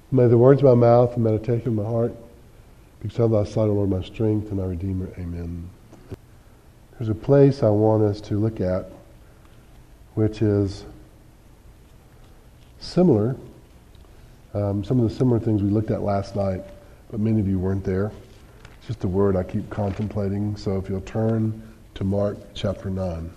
May the words of my mouth and meditation of my heart be acceptable in thy sight, O Lord, my strength and my Redeemer. Amen. There's a place I want us to look at which is similar. Some of the similar things we looked at last night, but many of you weren't there. It's just a word I keep contemplating. So if you'll turn to Mark chapter 9.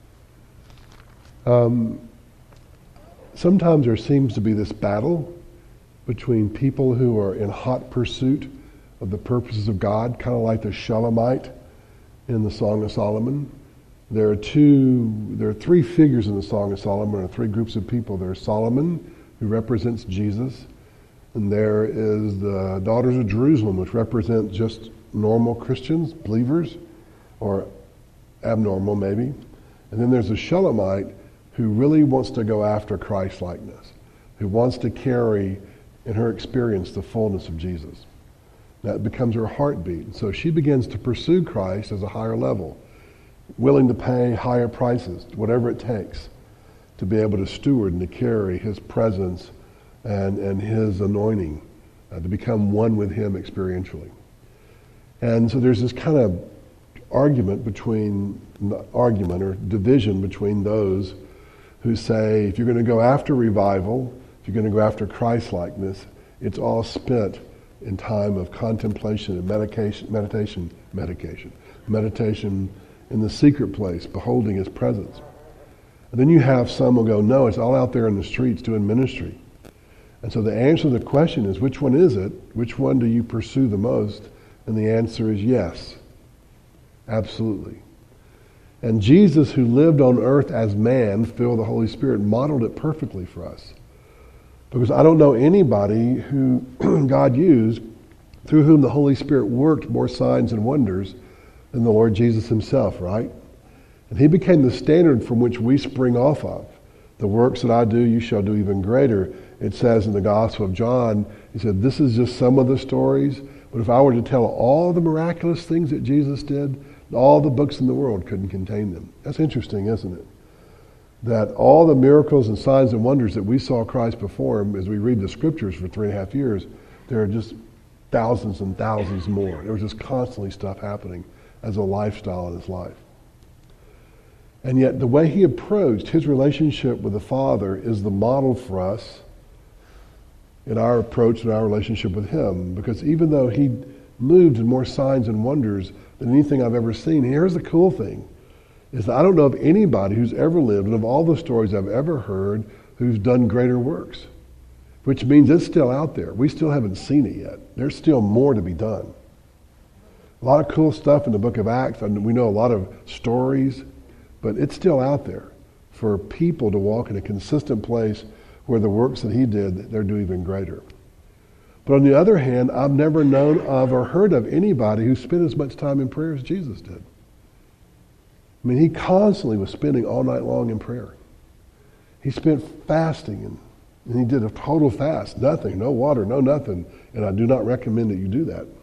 Sometimes there seems to be this battle between people who are in hot pursuit of the purposes of God, kind of like the Shulamite in the Song of Solomon. There are three figures in the Song of Solomon, or three groups of people. There's Solomon, who represents Jesus, and there is the daughters of Jerusalem, which represent just normal Christians, believers, or abnormal maybe. And then there's the Shulamite, who really wants to go after Christ-likeness, who wants to carry in her experience the fullness of Jesus. That becomes her heartbeat. So she begins to pursue Christ as a higher level, willing to pay higher prices, whatever it takes, to be able to steward and to carry his presence and his anointing, to become one with him experientially. And so there's this kind of argument or division between those who say, if you're going to go after revival, if you're going to go after Christ-likeness, it's all spent in time of contemplation and meditation in the secret place, beholding his presence. And then you have some who go, no, it's all out there in the streets doing ministry. And so the answer to the question is, which one is it? Which one do you pursue the most? And the answer is yes, absolutely. And Jesus, who lived on earth as man, filled with the Holy Spirit, modeled it perfectly for us. Because I don't know anybody who God used through whom the Holy Spirit worked more signs and wonders than the Lord Jesus himself, right? And he became the standard from which we spring off of. The works that I do, you shall do even greater. It says in the Gospel of John, he said, this is just some of the stories, but if I were to tell all the miraculous things that Jesus did, all the books in the world couldn't contain them. That's interesting, isn't it? That all the miracles and signs and wonders that we saw Christ perform as we read the scriptures for 3.5 years, there are just thousands and thousands more. There was just constantly stuff happening as a lifestyle in his life. And yet the way he approached his relationship with the Father is the model for us in our approach and our relationship with him. Because even though he moved in more signs and wonders than anything I've ever seen, here's the cool thing, is that I don't know of anybody who's ever lived, and of all the stories I've ever heard, who's done greater works. Which means it's still out there. We still haven't seen it yet. There's still more to be done. A lot of cool stuff in the book of Acts, and we know a lot of stories, but it's still out there for people to walk in a consistent place where the works that he did, they're doing even greater. But on the other hand, I've never known of or heard of anybody who spent as much time in prayer as Jesus did. I mean, he constantly was spending all night long in prayer. He spent fasting, and he did a total fast. Nothing, no water, no nothing. And I do not recommend that you do that.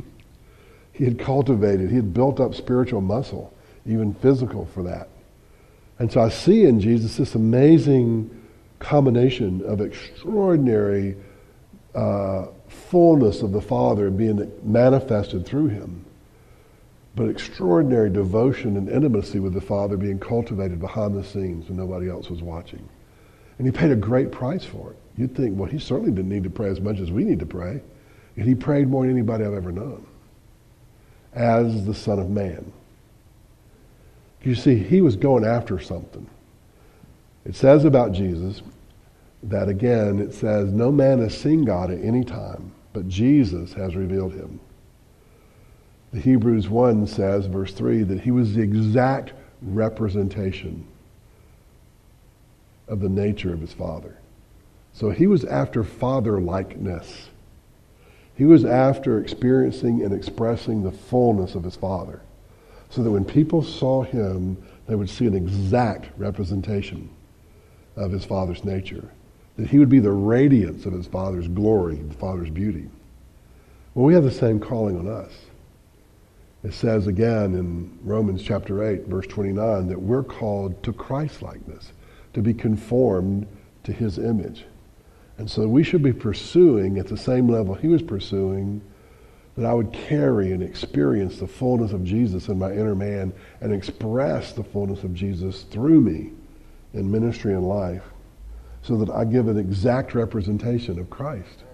He had built up spiritual muscle, even physical for that. And so I see in Jesus this amazing combination of extraordinary fullness of the Father being manifested through him, but extraordinary devotion and intimacy with the Father being cultivated behind the scenes when nobody else was watching. And he paid a great price for it. You'd think, well, he certainly didn't need to pray as much as we need to pray. And he prayed more than anybody I've ever known as the Son of Man. You see, he was going after something. It says about Jesus that, again, it says, no man has seen God at any time, but Jesus has revealed him. The Hebrews 1 says, verse 3, that he was the exact representation of the nature of his Father. So he was after Father-likeness. He was after experiencing and expressing the fullness of his Father, so that when people saw him, they would see an exact representation of his Father's nature, that he would be the radiance of his Father's glory, the Father's beauty. Well, we have the same calling on us. It says again in Romans chapter 8, verse 29, that we're called to Christ-likeness, to be conformed to his image. And so we should be pursuing at the same level he was pursuing, that I would carry and experience the fullness of Jesus in my inner man and express the fullness of Jesus through me in ministry and life, so that I give an exact representation of Christ.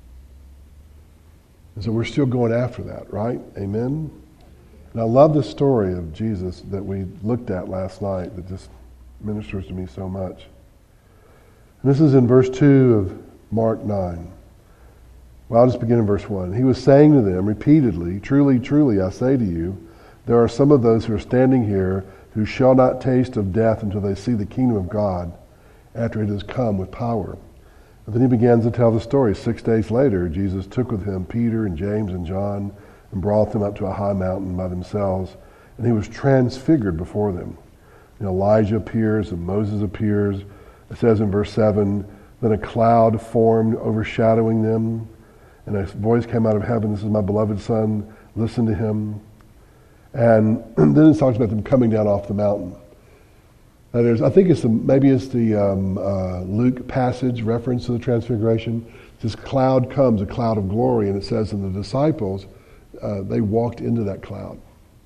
And so we're still going after that, right? Amen? And I love the story of Jesus that we looked at last night that just ministers to me so much. And this is in verse 2 of Mark 9. Well, I'll just begin in verse 1. He was saying to them repeatedly, "Truly, truly, I say to you, there are some of those who are standing here who shall not taste of death until they see the kingdom of God after it has come with power." And then he begins to tell the story. 6 days later, Jesus took with him Peter and James and John and brought them up to a high mountain by themselves, and he was transfigured before them. And Elijah appears and Moses appears. It says in verse 7, then a cloud formed overshadowing them, and a voice came out of heaven, "This is my beloved Son, listen to him." And then it talks about them coming down off the mountain. I think it's the Luke passage reference to the Transfiguration. This cloud comes, a cloud of glory, and it says in the disciples, they walked into that cloud.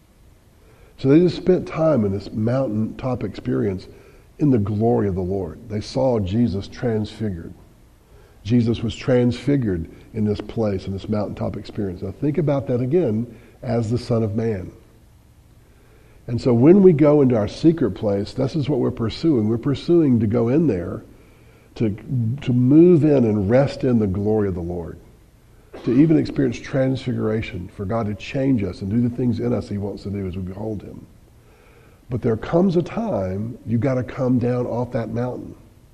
So they just spent time in this mountaintop experience in the glory of the Lord. They saw Jesus transfigured. Jesus was transfigured in this place, in this mountaintop experience. Now think about that again as the Son of Man. And so when we go into our secret place, this is what we're pursuing. We're pursuing to go in there, to move in and rest in the glory of the Lord, to even experience transfiguration, for God to change us and do the things in us he wants to do as we behold him. But there comes a time you got to come down off that mountain.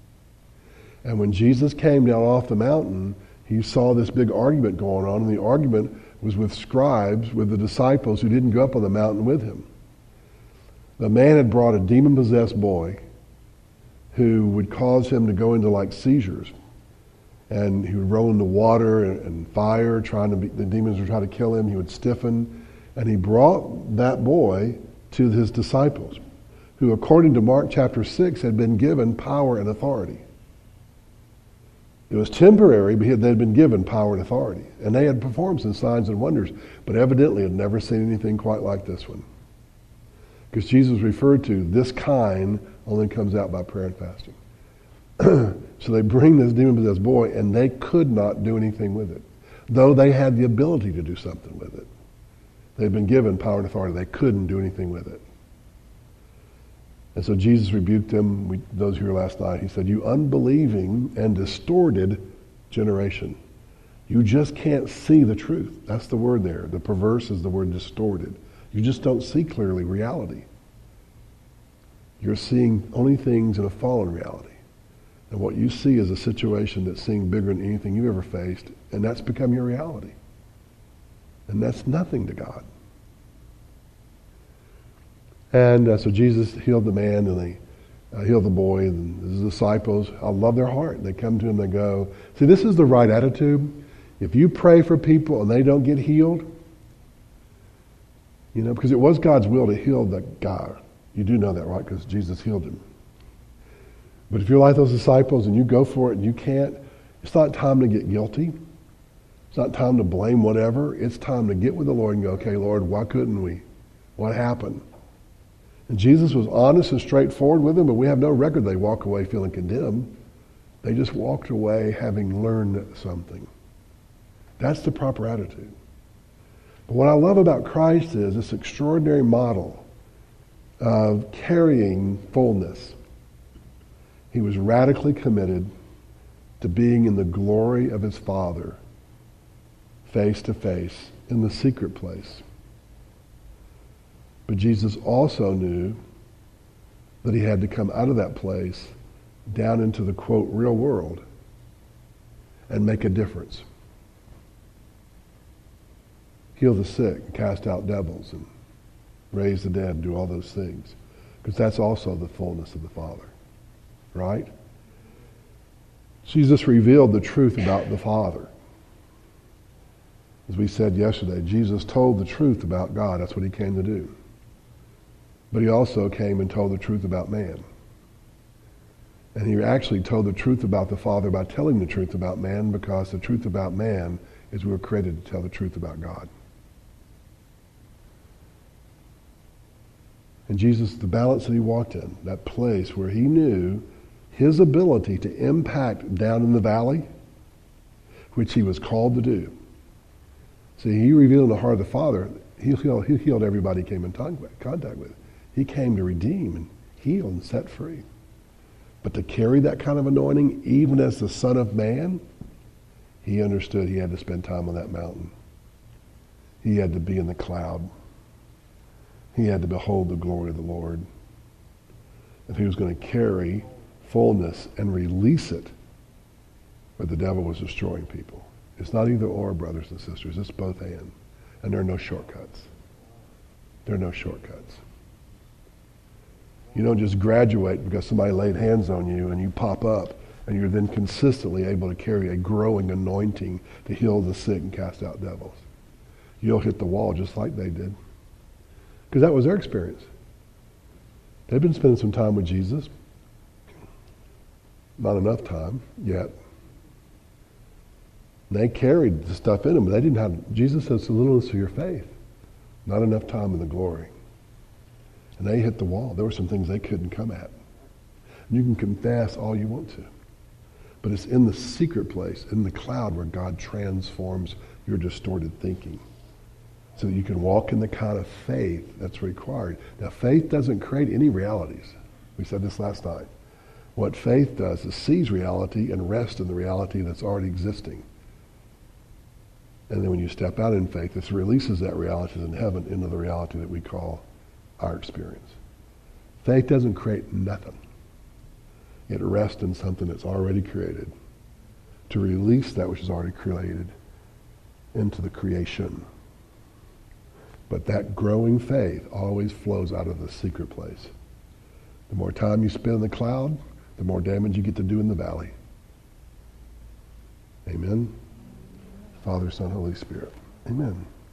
And when Jesus came down off the mountain, he saw this big argument going on, and the argument was with scribes, with the disciples who didn't go up on the mountain with him. The man had brought a demon-possessed boy who would cause him to go into like seizures. And he would roll into water and fire, the demons would try to kill him. He would stiffen. And he brought that boy to his disciples, who according to Mark chapter 6 had been given power and authority. It was temporary, but they'd been given power and authority. And they had performed some signs and wonders, but evidently had never seen anything quite like this one. Because Jesus referred to this kind only comes out by prayer and fasting. So they bring this demon-possessed boy, and they could not do anything with it, though they had the ability to do something with it. They'd been given power and authority. They couldn't do anything with it. And so Jesus rebuked them, those who were last night. He said, "You unbelieving and distorted generation. You just can't see the truth." That's the word there. The perverse is the word distorted. You just don't see clearly reality. You're seeing only things in a fallen reality. And what you see is a situation that's seeing bigger than anything you've ever faced, and that's become your reality. And that's nothing to God. And so Jesus healed the man, and they healed the boy, and his disciples, I love their heart. They come to him, they go, see, this is the right attitude. If you pray for people and they don't get healed, because it was God's will to heal the guy. You do know that, right? Because Jesus healed him. But if you're like those disciples and you go for it and you can't, it's not time to get guilty. It's not time to blame whatever. It's time to get with the Lord and go, okay, Lord, why couldn't we? What happened? And Jesus was honest and straightforward with them, but we have no record they walk away feeling condemned. They just walked away having learned something. That's the proper attitude. But what I love about Christ is this extraordinary model of carrying fullness. He was radically committed to being in the glory of his Father, face to face, in the secret place. But Jesus also knew that he had to come out of that place down into the, quote, real world and make a difference. Heal the sick, cast out devils, and raise the dead, do all those things. Because that's also the fullness of the Father, right? Jesus revealed the truth about the Father. As we said yesterday, Jesus told the truth about God. That's what he came to do. But he also came and told the truth about man. And he actually told the truth about the Father by telling the truth about man, because the truth about man is we were created to tell the truth about God. And Jesus, the balance that he walked in, that place where he knew his ability to impact down in the valley, which he was called to do. See, he revealed in the heart of the Father, he healed everybody he came in contact with. He came to redeem and heal and set free. But to carry that kind of anointing, even as the Son of Man, he understood he had to spend time on that mountain. He had to be in the cloud. He had to behold the glory of the Lord. If he was going to carry fullness and release it, where the devil was destroying people. It's not either or, brothers and sisters. It's both and. And there are no shortcuts. There are no shortcuts. You don't just graduate because somebody laid hands on you and you pop up and you're then consistently able to carry a growing anointing to heal the sick and cast out devils. You'll hit the wall just like they did. Because that was their experience. They've been spending some time with Jesus. Not enough time yet. They carried the stuff in them, but they didn't have, Jesus says, the littleness of your faith. Not enough time in the glory. And they hit the wall. There were some things they couldn't come at. And you can confess all you want to. But it's in the secret place, in the cloud, where God transforms your distorted thinking. So that you can walk in the kind of faith that's required. Now, faith doesn't create any realities. We said this last night. What faith does is sees reality and rests in the reality that's already existing. And then when you step out in faith, it releases that reality in heaven into the reality that we call our experience. Faith doesn't create nothing. It rests in something that's already created to release that which is already created into the creation. But that growing faith always flows out of the secret place. The more time you spend in the cloud, the more damage you get to do in the valley. Amen. Father, Son, Holy Spirit. Amen.